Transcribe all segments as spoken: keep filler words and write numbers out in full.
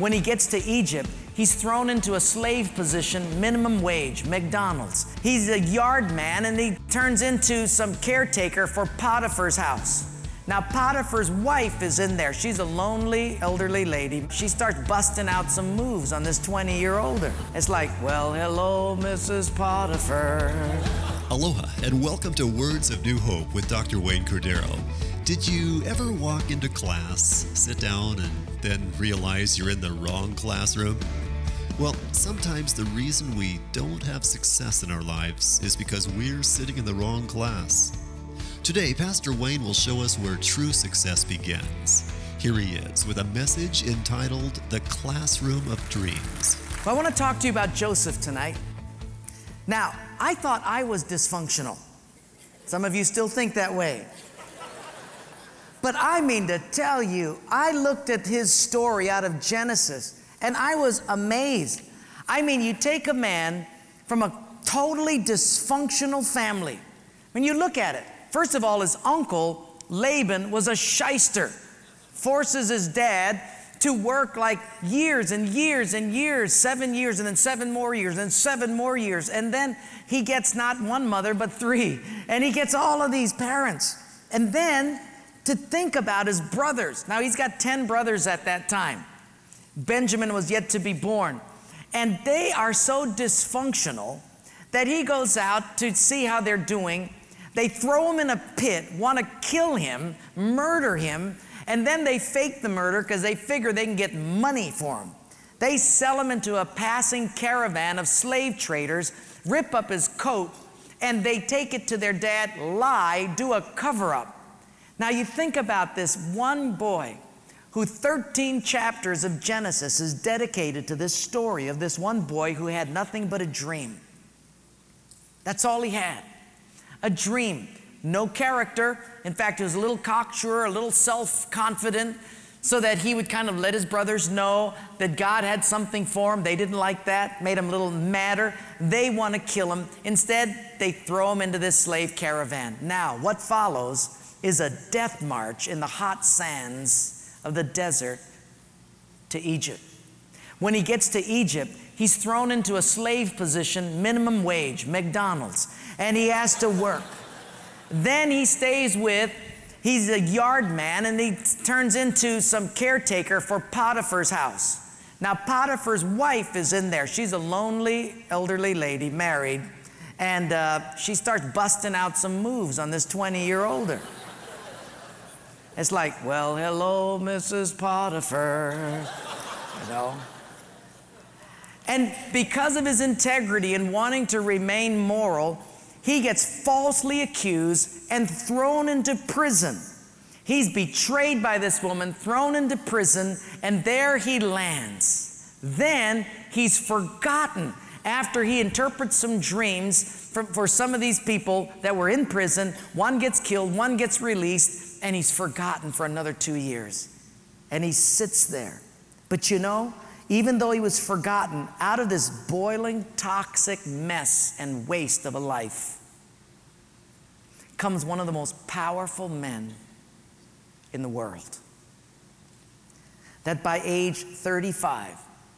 When he gets to Egypt, he's thrown into a slave position, minimum wage, McDonald's. He's a yard man, and he turns into some caretaker for Potiphar's house. Now, Potiphar's wife is in there. She's a lonely, elderly lady. She starts busting out some moves on this twenty-year-older. It's like, well, hello, Missus Potiphar. Aloha, and welcome to Words of New Hope with Doctor Wayne Cordero. Did you ever walk into class, sit down, and then realize you're in the wrong classroom? Well, sometimes the reason we don't have success in our lives is because we're sitting in the wrong class. Today, Pastor Wayne will show us where true success begins. Here he is with a message entitled The Classroom of Dreams. I want to talk to you about Joseph tonight. Now, I thought I was dysfunctional. Some of you still think that way. But I mean to tell you, I looked at his story out of Genesis, and I was amazed. I mean, you take a man from a totally dysfunctional family. When you look at it, first of all, his uncle, Laban, was a shyster. Forces his dad to work like years and years and years, seven years, and then seven more years, and seven more years. And then he gets not one mother, but three. And he gets all of these parents. And then to think about his brothers. Now, he's got ten brothers at that time. Benjamin was yet to be born. And they are so dysfunctional that he goes out to see how they're doing. They throw him in a pit, want to kill him, murder him, and then they fake the murder because they figure they can get money for him. They sell him into a passing caravan of slave traders, rip up his coat, and they take it to their dad, lie, do a cover-up. Now you think about this one boy who thirteen chapters of Genesis is dedicated to this story of this one boy who had nothing but a dream. That's all he had. A dream, no character. In fact, he was a little cocksure, a little self-confident, so that he would kind of let his brothers know that God had something for him. They didn't like that, made him a little madder. They want to kill him. Instead, they throw him into this slave caravan. Now, what follows is a death march in the hot sands of the desert to Egypt. When he gets to Egypt, he's thrown into a slave position, minimum wage, McDonald's, and he has to work. Then he stays with, he's a yard man, and he turns into some caretaker for Potiphar's house. Now, Potiphar's wife is in there. She's a lonely, elderly lady, married, and uh, she starts busting out some moves on this twenty-year-older. It's like, well, hello, Missus Potiphar, you know. And because of his integrity and wanting to remain moral, he gets falsely accused and thrown into prison. He's betrayed by this woman, thrown into prison, and there he lands. Then he's forgotten after he interprets some dreams for, for some of these people that were in prison. One gets killed, one gets released, and he's forgotten for another two years. And he sits there. But you know, even though he was forgotten, out of this boiling, toxic mess and waste of a life comes one of the most powerful men in the world. That by age thirty-five,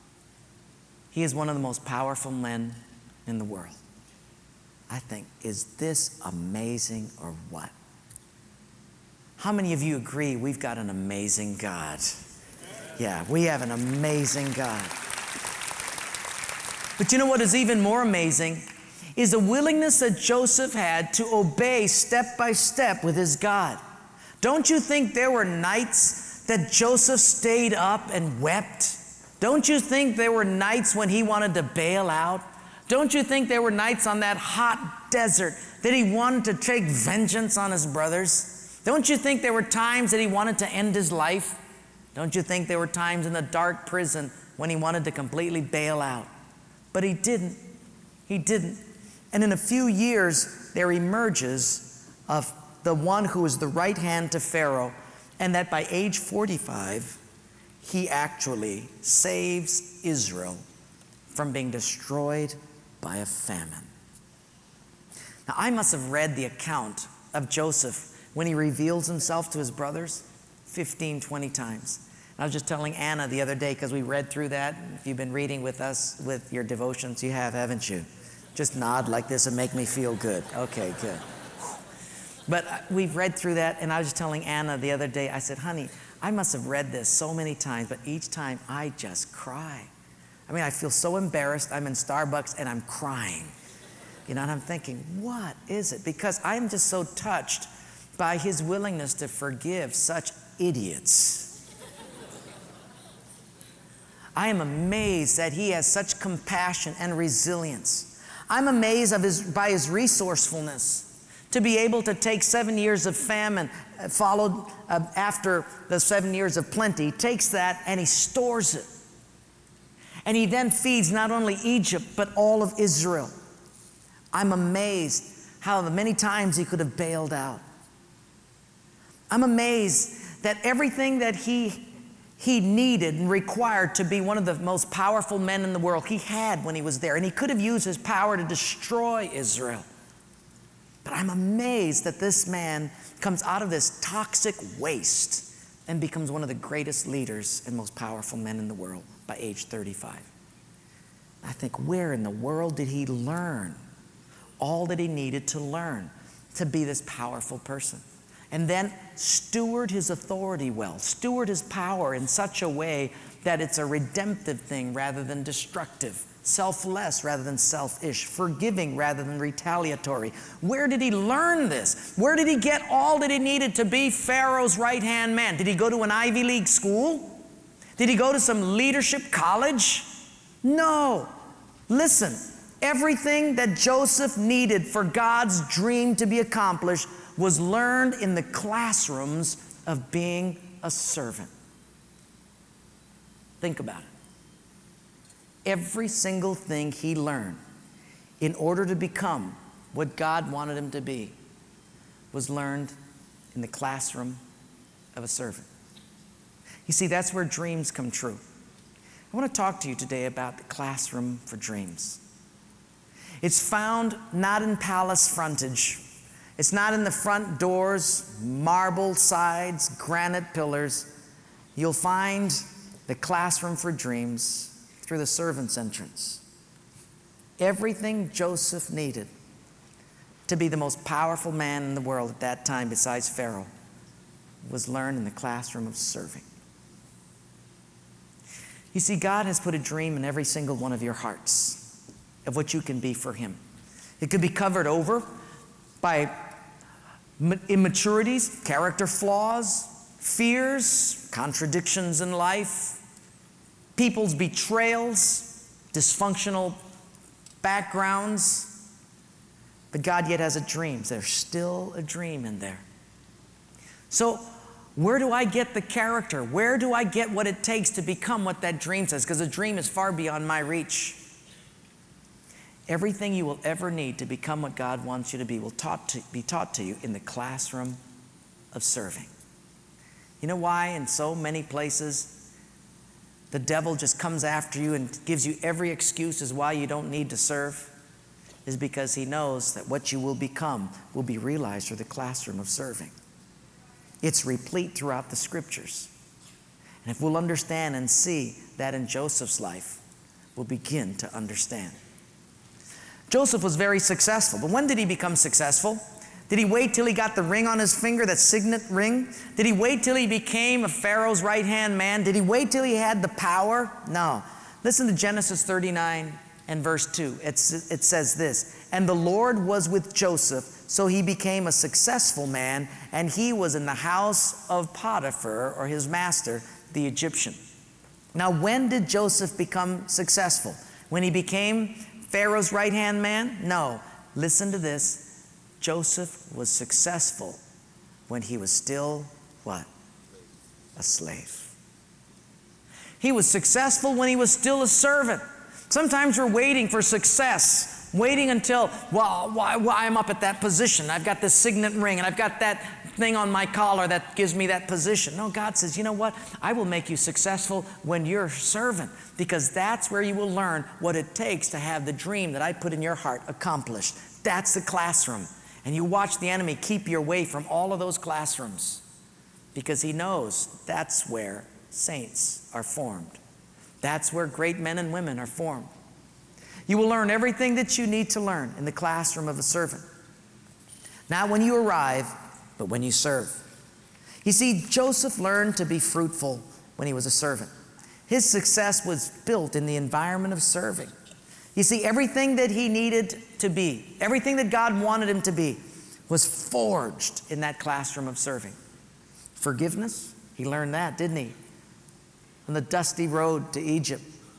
he is one of the most powerful men in the world. I think, is this amazing or what? How many of you agree we've got an amazing God? Yeah, we have an amazing God. But you know what is even more amazing is the willingness that Joseph had to obey step by step with his God. Don't you think there were nights that Joseph stayed up and wept? Don't you think there were nights when he wanted to bail out? Don't you think there were nights on that hot desert that he wanted to take vengeance on his brothers? Don't you think there were times that he wanted to end his life? Don't you think there were times in the dark prison when he wanted to completely bail out? But he didn't. He didn't. And in a few years, there emerges of the one who is the right hand to Pharaoh, and that by age forty-five, he actually saves Israel from being destroyed by a famine. Now, I must have read the account of Joseph when he reveals himself to his brothers fifteen, twenty times. I was just telling Anna the other day, because we read through that. If you've been reading with us with your devotions, you have, haven't you? Just nod like this and make me feel good. Okay, good. But we've read through that, and I was just telling Anna the other day, I said, honey, I must have read this so many times, but each time I just cry. I mean, I feel so embarrassed. I'm in Starbucks and I'm crying. You know, and I'm thinking, what is it? Because I'm just so touched by his willingness to forgive such idiots. I am amazed that he has such compassion and resilience. I'm amazed of his, by his resourcefulness to be able to take seven years of famine, uh, followed uh, after the seven years of plenty, takes that and he stores it. And he then feeds not only Egypt, but all of Israel. I'm amazed how many times he could have bailed out. I'm amazed that everything that he he needed and required to be one of the most powerful men in the world, he had when he was there. And he could have used his power to destroy Israel. But I'm amazed that this man comes out of this toxic waste and becomes one of the greatest leaders and most powerful men in the world by age thirty-five. I think, where in the world did he learn all that he needed to learn to be this powerful person? And then steward his authority well, steward his power in such a way that it's a redemptive thing rather than destructive, selfless rather than selfish, forgiving rather than retaliatory. Where did he learn this? Where did he get all that he needed to be Pharaoh's right-hand man? Did he go to an Ivy League school? Did he go to some leadership college? No. Listen, everything that Joseph needed for God's dream to be accomplished was learned in the classrooms of being a servant. Think about it. Every single thing he learned in order to become what God wanted him to be was learned in the classroom of a servant. You see, that's where dreams come true. I want to talk to you today about the classroom for dreams. It's found not in palace frontage. It's not in the front doors, marble sides, granite pillars. You'll find the classroom for dreams through the servant's entrance. Everything Joseph needed to be the most powerful man in the world at that time besides Pharaoh was learned in the classroom of serving. You see, God has put a dream in every single one of your hearts of what you can be for him. It could be covered over by immaturities, character flaws, fears, contradictions in life, people's betrayals, dysfunctional backgrounds. But God yet has a dream. There's still a dream in there. So where do I get the character? Where do I get what it takes to become what that dream says? Because a dream is far beyond my reach. Everything you will ever need to become what God wants you to be will taught to, be taught to you in the classroom of serving. You know why in so many places the devil just comes after you and gives you every excuse as why you don't need to serve? Is because he knows that what you will become will be realized through the classroom of serving. It's replete throughout the scriptures. And if we'll understand and see that in Joseph's life, we'll begin to understand. Joseph was very successful, but when did he become successful? Did he wait till he got the ring on his finger, that signet ring? Did he wait till he became a Pharaoh's right-hand man? Did he wait till he had the power? No. Listen to Genesis thirty-nine and verse two. It's, it says this, "And the Lord was with Joseph, so he became a successful man, and he was in the house of Potiphar," or his master, the Egyptian. Now, when did Joseph become successful? When he became Pharaoh's right-hand man? No. Listen to this. Joseph was successful when he was still, what? A slave. He was successful when he was still a servant. Sometimes we're waiting for success, waiting until, well, why, why I'm up at that position. I've got this signet ring and I've got that thing on my collar that gives me that position. No, God says, you know what? I will make you successful when you're a servant, because that's where you will learn what it takes to have the dream that I put in your heart accomplished. That's the classroom. And you watch the enemy keep you away from all of those classrooms, because he knows that's where saints are formed. That's where great men and women are formed. You will learn everything that you need to learn in the classroom of a servant. Not when you arrive, but when you serve. You see, Joseph learned to be fruitful when he was a servant. His success was built in the environment of serving. You see, everything that he needed to be, everything that God wanted him to be, was forged in that classroom of serving. Forgiveness, he learned that, didn't he? On the dusty road to Egypt.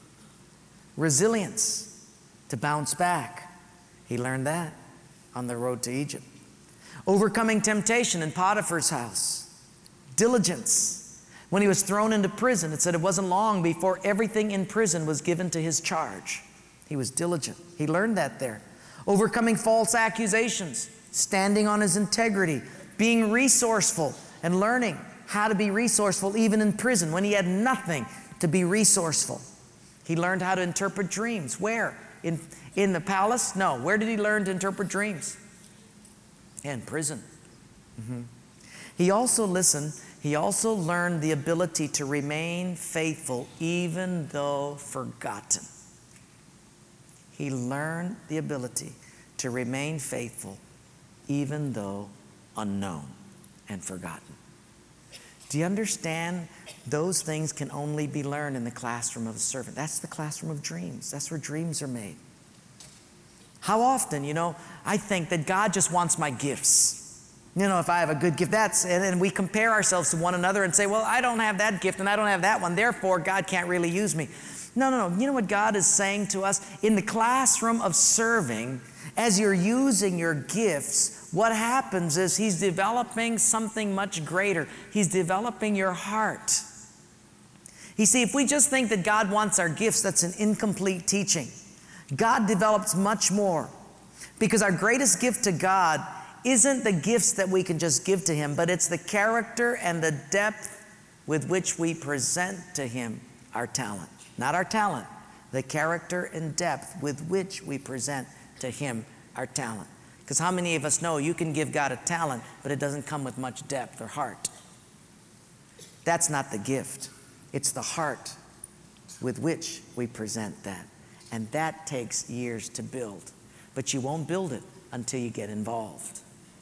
Resilience, to bounce back. He learned that on the road to Egypt. Overcoming temptation in Potiphar's house. Diligence. When he was thrown into prison, it said it wasn't long before everything in prison was given to his charge. He was diligent. He learned that there. Overcoming false accusations. Standing on his integrity. Being resourceful and learning how to be resourceful even in prison when he had nothing to be resourceful. He learned how to interpret dreams. Where? In, in the palace? No. Where did he learn to interpret dreams? In prison. Mm-hmm. He also, listen, he also learned the ability to remain faithful even though forgotten. He learned the ability to remain faithful even though unknown and forgotten. Do you understand? Those things can only be learned in the classroom of a servant. That's the classroom of dreams. That's where dreams are made. How often, you know, I think that God just wants my gifts. You know, if I have a good gift, that's, and, and we compare ourselves to one another and say, well, I don't have that gift and I don't have that one, therefore God can't really use me. No, no, no. You know what God is saying to us? In the classroom of serving, as you're using your gifts, what happens is He's developing something much greater. He's developing your heart. You see, if we just think that God wants our gifts, that's an incomplete teaching. God develops much more, because our greatest gift to God isn't the gifts that we can just give to Him, but it's the character and the depth with which we present to Him our talent. Not our talent, the character and depth with which we present to Him our talent. Because how many of us know you can give God a talent, but it doesn't come with much depth or heart? That's not the gift. It's the heart with which we present that. And that takes years to build. But you won't build it until you get involved.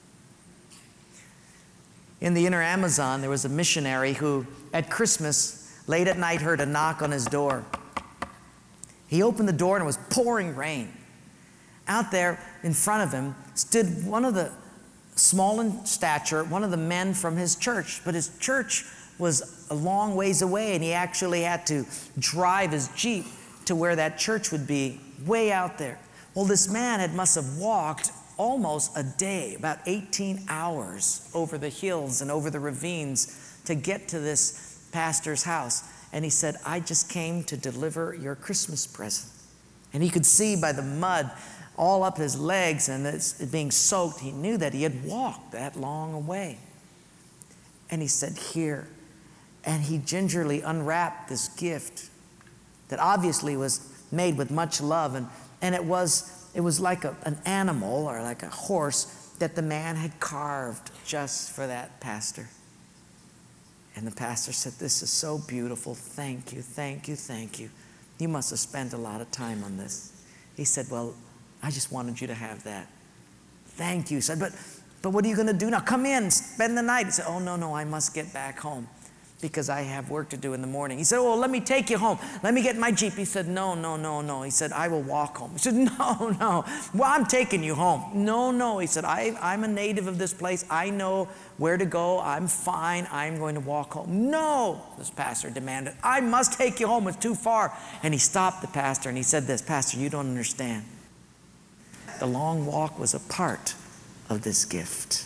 In the inner Amazon, there was a missionary who, at Christmas, late at night, heard a knock on his door. He opened the door and it was pouring rain. Out there in front of him stood one of the small in stature, one of the men from his church. But his church was a long ways away, and he actually had to drive his Jeep to where that church would be, way out there. Well, this man had must have walked almost a day, about eighteen hours over the hills and over the ravines to get to this pastor's house. And he said, I just came to deliver your Christmas present. And he could see by the mud all up his legs and it's being soaked, he knew that he had walked that long away. And he said, here. And he gingerly unwrapped this gift that obviously was made with much love. And, and it was, it was like a, an animal or like a horse that the man had carved just for that pastor. And the pastor said, this is so beautiful. Thank you, thank you, thank you. You must have spent a lot of time on this. He said, well, I just wanted you to have that. Thank you. He said, but, but what are you going to do now? Come in, spend the night. He said, oh, no, no, I must get back home because I have work to do in the morning. He said, oh, let me take you home. Let me get my Jeep. He said, no, no, no, no. He said, I will walk home. He said, no, no. Well, I'm taking you home. No, no. He said, I, I'm a native of this place. I know where to go. I'm fine. I'm going to walk home. No, this pastor demanded, I must take you home. It's too far. And he stopped the pastor and he said this, Pastor, you don't understand. The long walk was a part of this gift.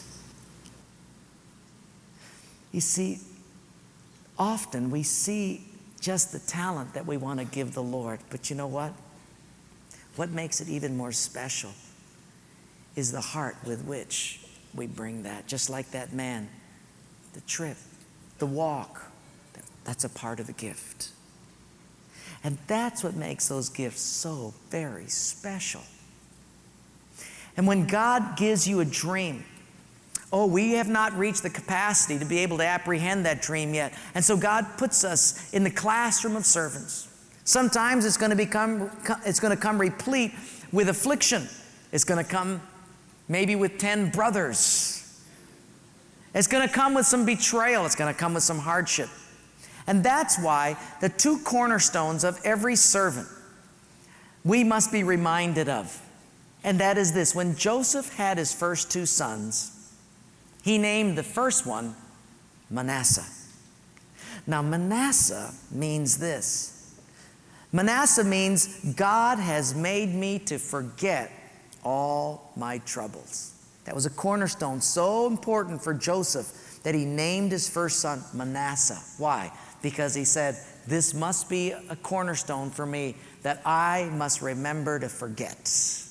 You see, often we see just the talent that we want to give the Lord. But you know what? What makes it even more special is the heart with which we bring that. Just like that man, the trip, the walk, that's a part of the gift. And that's what makes those gifts so very special. And when God gives you a dream, Oh, we have not reached the capacity to be able to apprehend that dream yet. And so God puts us in the classroom of servants. Sometimes it's going to become, it's going to come replete with affliction. It's going to come maybe with ten brothers. It's going to come with some betrayal. It's going to come with some hardship. And that's why the two cornerstones of every servant we must be reminded of. And that is this: when Joseph had his first two sons, he named the first one Manasseh. Now, Manasseh means this. Manasseh means God has made me to forget all my troubles. That was a cornerstone so important for Joseph that he named his first son Manasseh. Why? Because he said, this must be a cornerstone for me that I must remember to forget.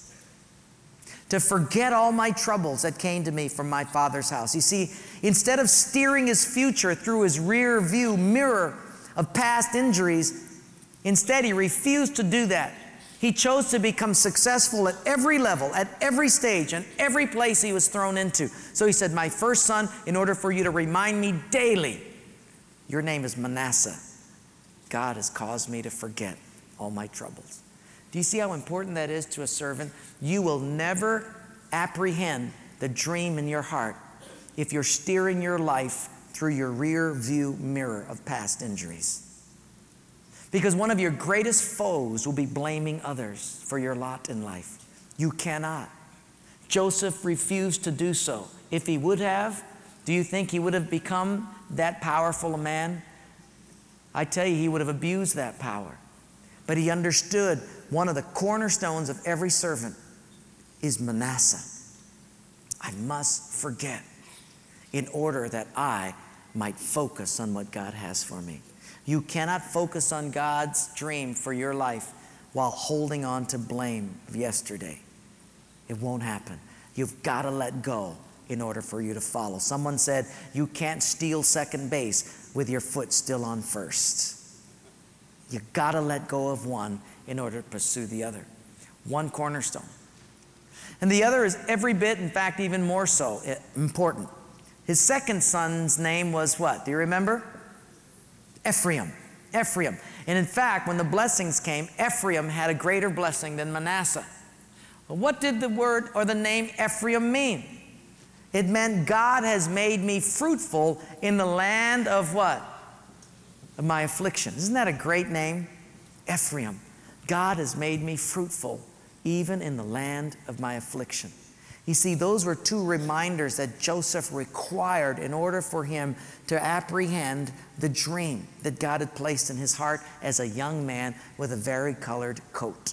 To forget all my troubles that came to me from my father's house. You see, instead of steering his future through his rear view mirror of past injuries, instead he refused to do that. He chose to become successful at every level, at every stage, and every place he was thrown into. So he said, my first son, in order for you to remind me daily, your name is Manasseh. God has caused me to forget all my troubles. Do you see how important that is to a servant? You will never apprehend the dream in your heart if you're steering your life through your rear view mirror of past injuries. Because one of your greatest foes will be blaming others for your lot in life. You cannot. Joseph refused to do so. If he would have, do you think he would have become that powerful a man? I tell you, he would have abused that power. But he understood one of the cornerstones of every servant is Manasseh. I must forget in order that I might focus on what God has for me. You cannot focus on God's dream for your life while holding on to blame of yesterday. It won't happen. You've got to let go in order for you to follow. Someone said, you can't steal second base with your foot still on first. You've got to let go of one in order to pursue the other. One cornerstone. And the other is every bit, in fact, even more so important. His second son's name was what? Do you remember? Ephraim. Ephraim. And in fact, when the blessings came, Ephraim had a greater blessing than Manasseh. Well, what did the word or the name Ephraim mean? It meant God has made me fruitful in the land of what? Of my affliction. Isn't that a great name? Ephraim. God has made me fruitful even in the land of my affliction. You see, those were two reminders that Joseph required in order for him to apprehend the dream that God had placed in his heart as a young man with a varicolored coat.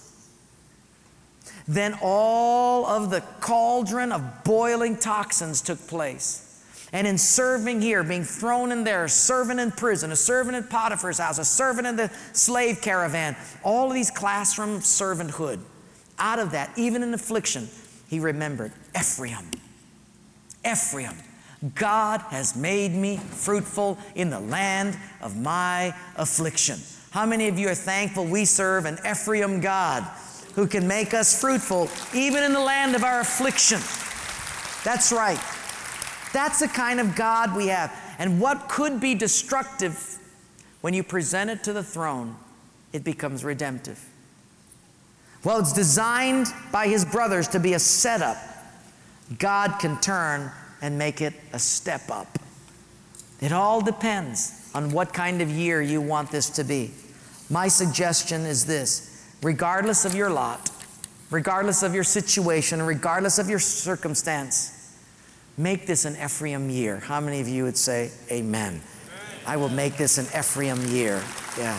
Then all of the cauldron of boiling toxins took place. And in serving here, being thrown in there, a servant in prison, a servant in Potiphar's house, a servant in the slave caravan, all of these classroom servanthood, out of that, even in affliction, he remembered Ephraim. Ephraim. God has made me fruitful in the land of my affliction. How many of you are thankful we serve an Ephraim God who can make us fruitful even in the land of our affliction? That's right. That's the kind of God we have. And what could be destructive, when you present it to the throne, it becomes redemptive. Well, it's designed by his brothers to be a setup. God can turn and make it a step up. It all depends on what kind of year you want this to be. My suggestion is this: regardless of your lot, regardless of your situation, regardless of your circumstance, make this an Ephraim year. How many of you would say amen? Amen. I will make this an Ephraim year. Yeah.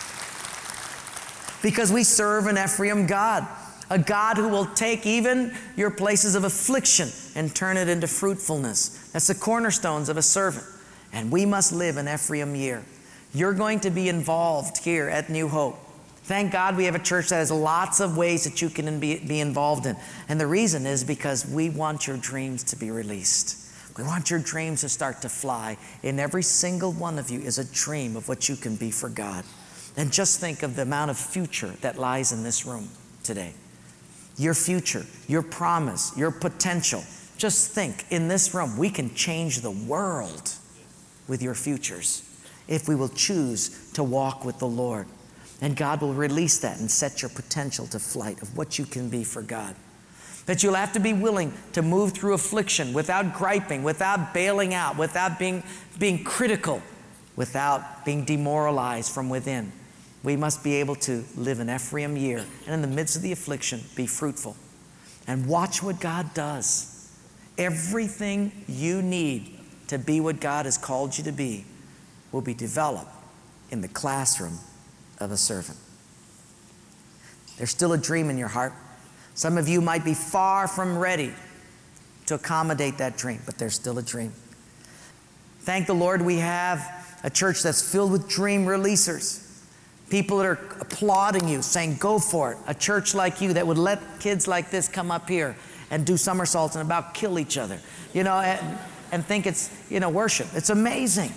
Because we serve an Ephraim God, a God who will take even your places of affliction and turn it into fruitfulness. That's the cornerstones of a servant. And we must live an Ephraim year. You're going to be involved here at New Hope. Thank God we have a church that has lots of ways that you can be, be involved in. And the reason is because we want your dreams to be released. We want your dreams to start to fly. In every single one of you is a dream of what you can be for God. And just think of the amount of future that lies in this room today. Your future, your promise, your potential Just think, in this room, we can change the world with your futures if we will choose to walk with the Lord. And God will release that and set your potential to flight of what you can be for God. That you'll have to be willing to move through affliction without griping, without bailing out, without being, being critical, without being demoralized from within. We must be able to live an Ephraim year and in the midst of the affliction, be fruitful. And watch what God does. Everything you need to be what God has called you to be will be developed in the classroom of a servant. There's still a dream in your heart. Some of you might be far from ready to accommodate that dream, but there's still a dream. Thank the Lord we have a church that's filled with dream releasers. People that are applauding you, saying, go for it. A church like you that would let kids like this come up here and do somersaults and about kill each other, you know, and, and think it's, you know, worship. It's amazing.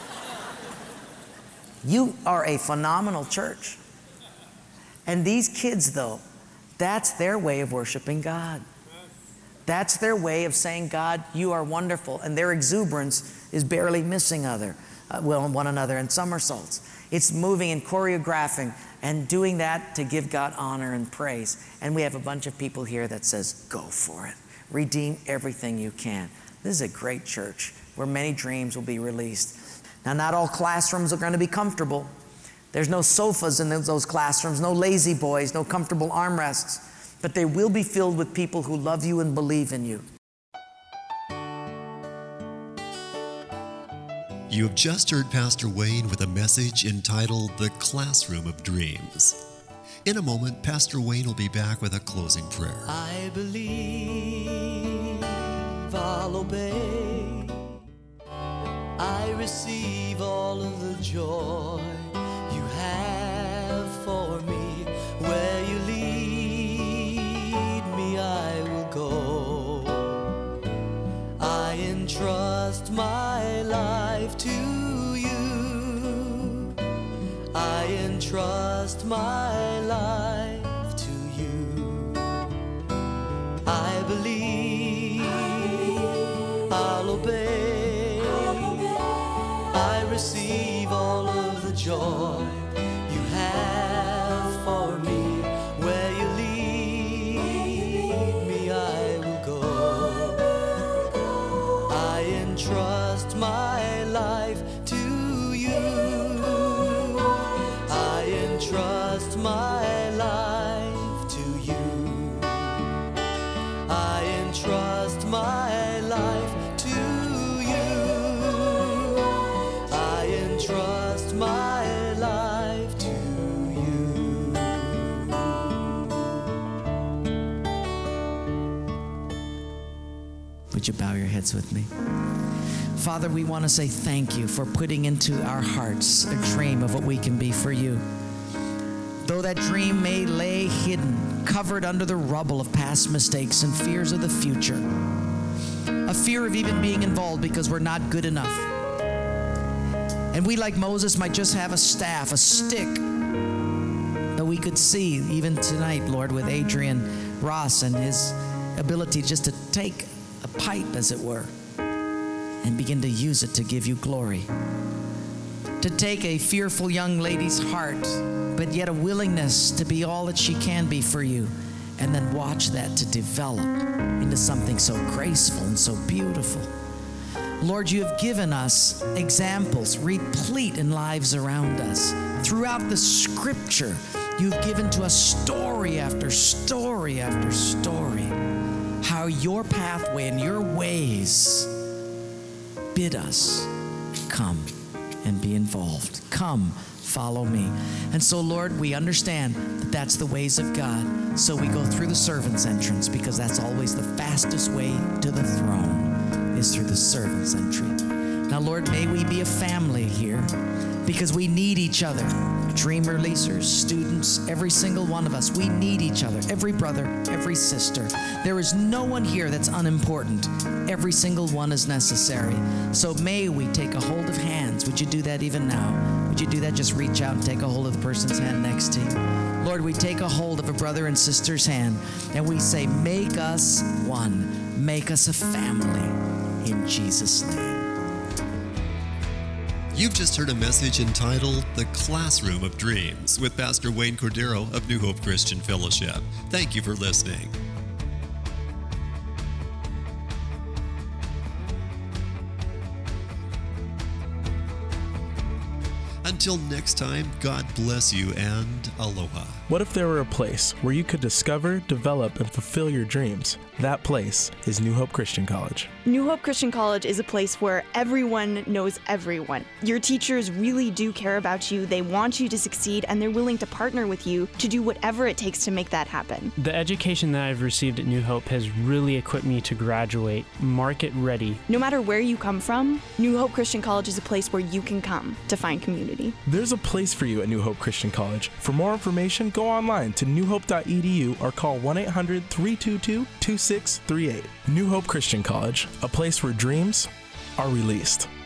You are a phenomenal church. And these kids, though, that's their way of worshiping God. That's their way of saying, God, you are wonderful. And their exuberance is barely missing other, uh, well, one another in somersaults. It's moving and choreographing and doing that to give God honor and praise. And we have a bunch of people here that says, go for it. Redeem everything you can. This is a great church where many dreams will be released. Now, not all classrooms are going to be comfortable. There's no sofas in those classrooms, no lazy boys, no comfortable armrests. But they will be filled with people who love you and believe in you. You have just heard Pastor Wayne with a message entitled The Classroom of Dreams. In a moment, Pastor Wayne will be back with a closing prayer. I believe I'll obey. I receive all of the joy you have for me. Where you lead me, I will go. I entrust my life to you. I entrust my life to you. I believe I'll obey. I receive all of the joy you have for me. Where you lead me, I will go. I entrust my life to you. I entrust my life to you. I entrust my life to you. I entrust my life to you. Would you bow your heads with me? Father, we want to say thank you for putting into our hearts a dream of what we can be for you. Though that dream may lay hidden, covered under the rubble of past mistakes and fears of the future, a fear of even being involved because we're not good enough. And we, like Moses, might just have a staff, a stick, that we could see even tonight, Lord, with Adrian Ross and his ability just to take a pipe, as it were, and begin to use it to give you glory. To take a fearful young lady's heart, but yet a willingness to be all that she can be for you, and then watch that to develop into something so graceful and so beautiful. Lord, you have given us examples replete in lives around us. Throughout the scripture, you've given to us story after story after story, how your pathway and your ways bid us come and be involved. Come, follow me. And so, Lord, we understand that that's the ways of God. So we go through the servant's entrance, because that's always the fastest way to the throne, is through the servant's entry. Now, Lord, may we be a family here, because we need each other. Dream releasers, students, every single one of us, we need each other. Every brother, every sister. There is no one here that's unimportant. Every single one is necessary. So may we take a hold of hands. Would you do that even now? Would you do that? Just reach out and take a hold of the person's hand next to you. Lord, we take a hold of a brother and sister's hand, and we say, make us one. Make us a family in Jesus' name. You've just heard a message entitled The Classroom of Dreams with Pastor Wayne Cordero of New Hope Christian Fellowship. Thank you for listening. Until next time, God bless you and aloha. What if there were a place where you could discover, develop, and fulfill your dreams? That place is New Hope Christian College. New Hope Christian College is a place where everyone knows everyone. Your teachers really do care about you, they want you to succeed, and they're willing to partner with you to do whatever it takes to make that happen. The education that I've received at New Hope has really equipped me to graduate market ready. No matter where you come from, New Hope Christian College is a place where you can come to find community. There's a place for you at New Hope Christian College. For more information, go online to new hope dot e d u or call one eight hundred, three two two, two six three eight. New Hope Christian College, a place where dreams are released.